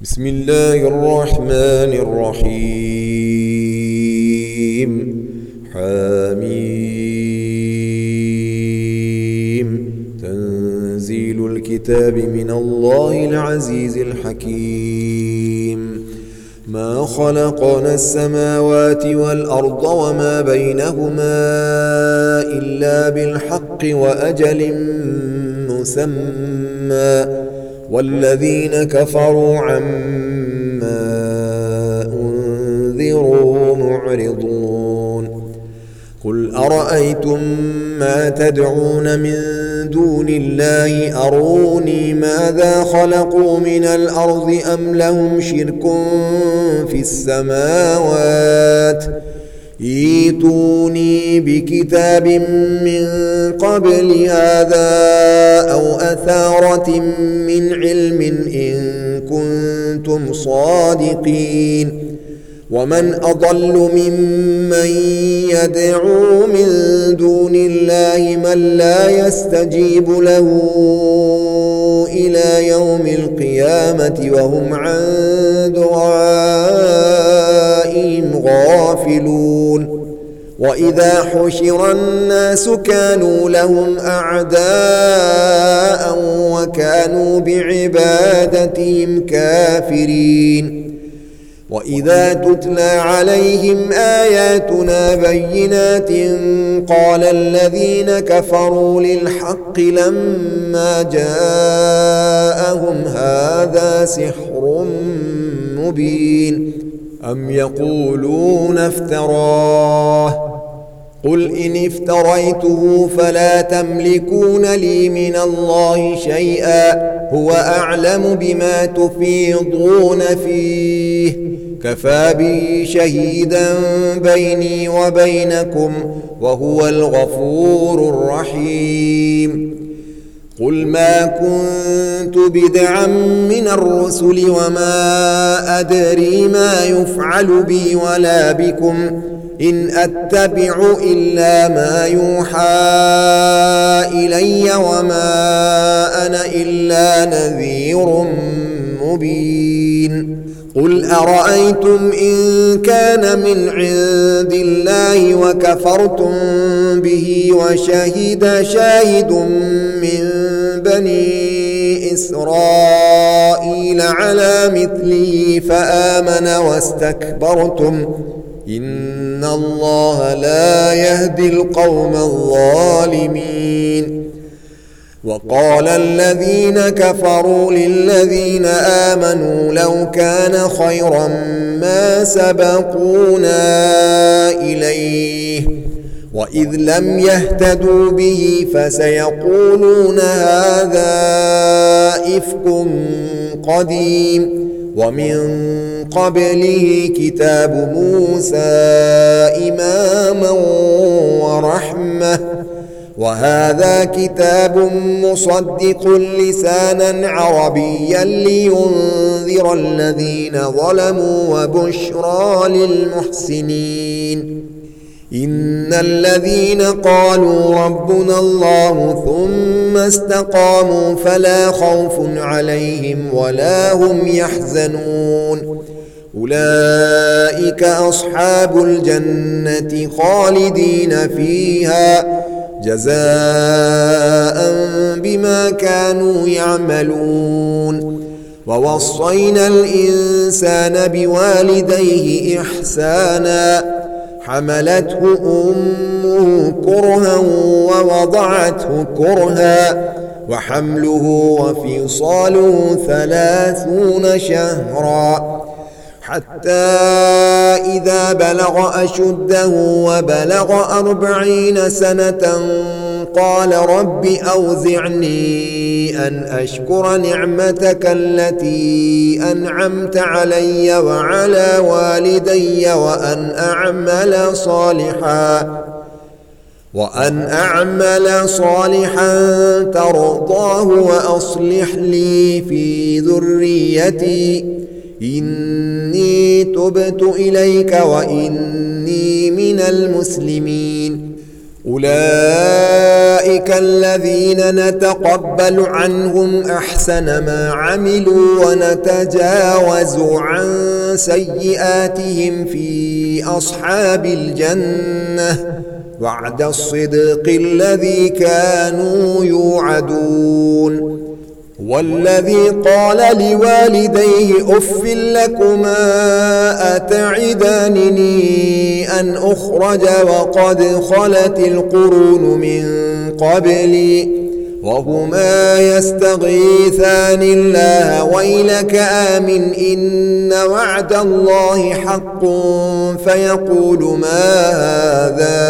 بسم الله الرحمن الرحيم. حميم. تنزيل الكتاب من الله العزيز الحكيم. ما خلقنا السماوات والأرض وما بينهما إلا بالحق وأجل مسمى، والذين كفروا عما أنذروا معرضون. قل أرأيتم ما تدعون من دون الله أروني ماذا خلقوا من الأرض أم لهم شرك في السماوات، ائتوني بكتاب من قبل هذا أو أثارة من علم إن كنتم صادقين. ومن أضل ممن يدعو من دون الله من لا يستجيب له إلى يوم القيامة وهم عن دعائهم غافلون. وإذا حشر الناس كانوا لهم أعداء وكانوا بعبادتهم كافرين. وإذا تتلى عليهم آياتنا بينات قال الذين كفروا للحق لما جاءهم هذا سحر مبين. أم يقولون افتراه، قل إن افتريته فلا تملكون لي من الله شيئا، هو أعلم بما تفيضون فيه، كفى به شهيدا بيني وبينكم وهو الغفور الرحيم. قل ما كنت بدعا من الرسل وما أدري ما يفعل بي ولا بكم، إن أتبع إلا ما يوحى إلي وما أنا إلا نذير مبين. قل أرأيتم إن كان من عند الله وكفرتم به وشهد شاهد من بني إسرائيل على مثله فآمن واستكبرتم، إن الله لا يهدي القوم الظالمين. وقال الذين كفروا للذين آمنوا لو كان خيرا ما سبقونا إليه، وإذ لم يهتدوا به فسيقولون هذا إفك قديم. ومن قبله كتاب موسى إماما ورحمة، وهذا كتاب مصدق لسانا عربيا لينذر الذين ظلموا وبشرى للمحسنين. إن الذين قالوا ربنا الله ثم استقاموا فلا خوف عليهم ولا هم يحزنون، أولئك أصحاب الجنة خالدين فيها جزاء بما كانوا يعملون. ووصينا الإنسان بوالديه إحسانا، حملته أمه كرها ووضعته كرها، وحمله وفصاله 30 شهرا، حتى إذا بلغ أشده وبلغ 40 سنة قال رب أوزعني أن أشكر نعمتك التي أنعمت علي وعلى والدي وأن أعمل صالحا ترضاه وأصلح لي في ذريتي إني تبت إليك وإني من المسلمين. أولئك الذين نتقبل عنهم أحسن ما عملوا ونتجاوز عن سيئاتهم في أصحاب الجنة وعد الصدق الذي كانوا يوعدون. والذي قال لوالديه أف لكما أتعدانني أن أخرج وقد خلت القرون من قبلي وهما يستغيثان الله ويلك آمن إن وعد الله حق فيقول ما هذا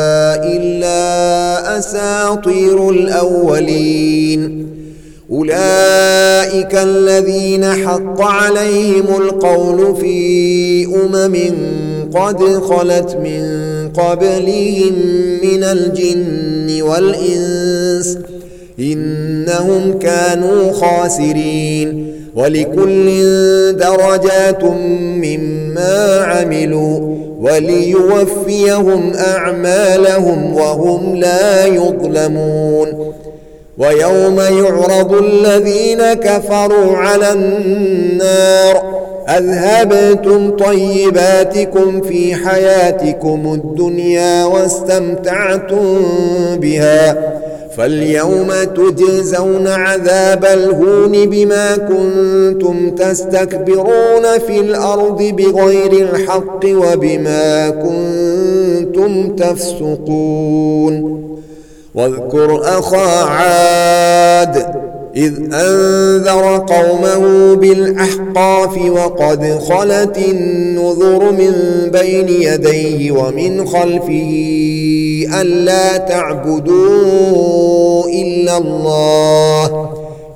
إلا أساطير الأولين. أولئك الذين حق عليهم القول في قد خلت من قبلهم من الجن والإنس إنهم كانوا خاسرين. ولكل درجات مما عملوا وليوفيهم أعمالهم وهم لا يظلمون. ويوم يعرض الذين كفروا على النار أذهبتم طيباتكم في حياتكم الدنيا واستمتعتم بها فاليوم تجزون عذاب الهون بما كنتم تستكبرون في الأرض بغير الحق وبما كنتم تفسقون. واذكر أخا عاد إذ أنذر قومه بالأحقاف وقد خلت النذر من بين يديه ومن خلفه ألا تعبدوا إلا الله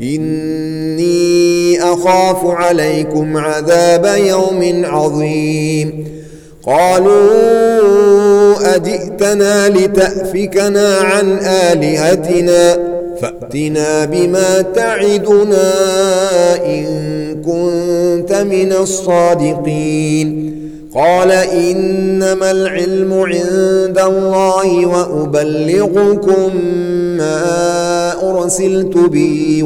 إني أخاف عليكم عذاب يوم عظيم. قالوا أجئتنا لتأفكنا عن آلهتنا فأتنا بما تعدنا إن كنت من الصادقين. قال إنما العلم عند الله وأبلغكم ما أرسلت به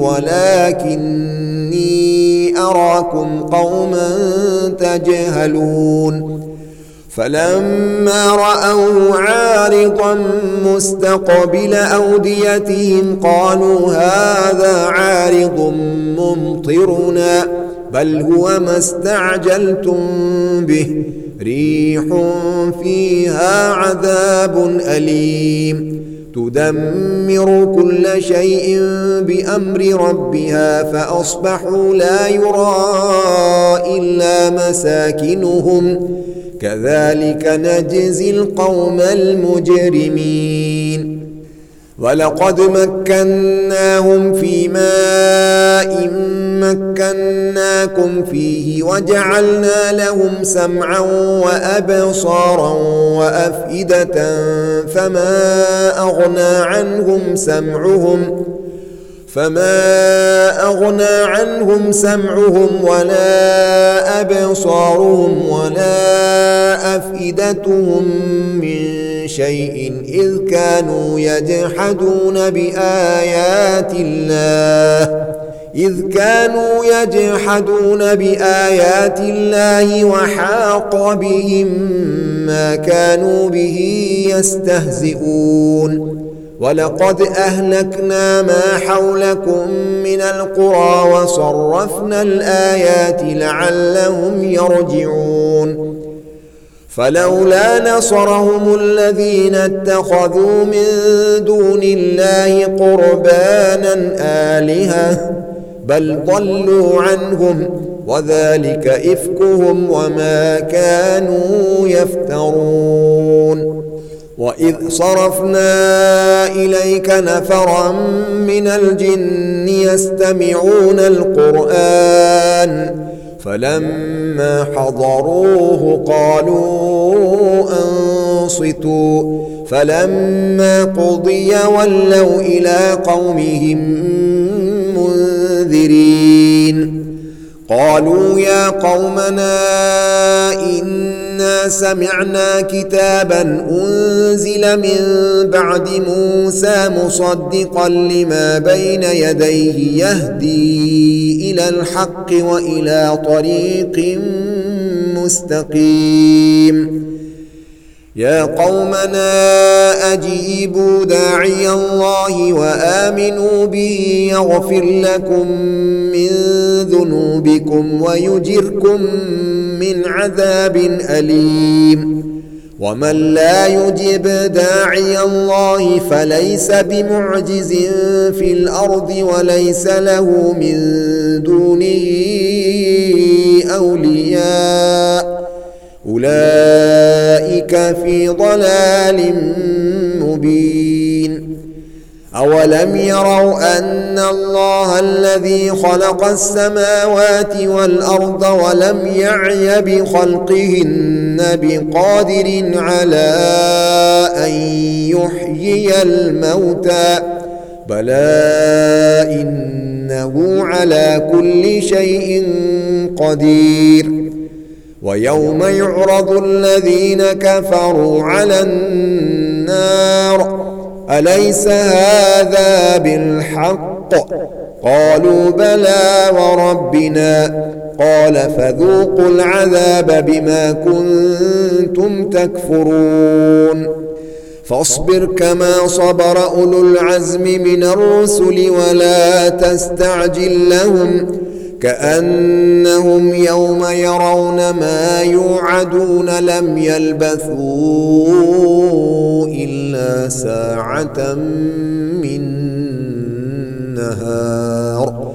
ولكني أراكم قوما تجهلون. فلما رأوه عارضا مستقبل أوديتهم قالوا هذا عارض ممطرنا بل هو ما استعجلتم به ريح فيها عذاب أليم تدمر كل شيء بأمر ربها فأصبحوا لا يرى إلا مساكنهم كذلك نجزي القوم المجرمين. ولقد مكناهم في ماء مكناكم فيه وجعلنا لهم سمعا وأبصارا وأفئدة فما أغنى عنهم سمعهم ولا أبصارهم ولا أفئدتهم من شيء إذ كانوا يجحدون بآيات الله وحاق بهم ما كانوا به يستهزئون. ولقد أهلكنا ما حولكم من القرى وصرفنا الآيات لعلهم يرجعون. فلولا نصرهم الذين اتخذوا من دون الله قربانا آلهة بل ضلوا عنهم وذلك إفكهم وما كانوا يفترون. وإذ صرفنا إليك نفرا من الجن يستمعون القرآن فلما حضروه قالوا أنصتوا فلما قضي ولوا إلى قومهم منذرين. قالوا يا قومنا إنا سمعنا كتابا أنزل من بعد موسى مصدقا لما بين يديه يهدي إلى الحق وإلى طريق مستقيم يا قومنا أجيبوا داعي الله وآمنوا به يغفر لكم من ذنوبكم ويجركم من عذاب أليم ومن لا يجب داعي الله فليس بمعجز في الأرض وليس له من دونه أولياء أولئك في ضلال مبين أولم يروا أن الله الذي خلق السماوات والأرض ولم يعي بخلقهن بقادر على أن يحيي الموتى بلى إنه على كل شيء قدير ويوم يعرض الذين كفروا على النار أليس هذا بالحق قالوا بلى وربنا قال فذوقوا العذاب بما كنتم تكفرون فاصبر كما صبر أولو العزم من الرسل ولا تستعجل لهم كأنهم يوم يرون ما يوعدون لم يلبثوا إلا ساعة من نهار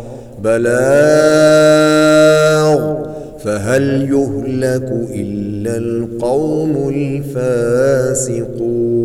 بلاغ فهل يهلك إلا القوم الفاسقون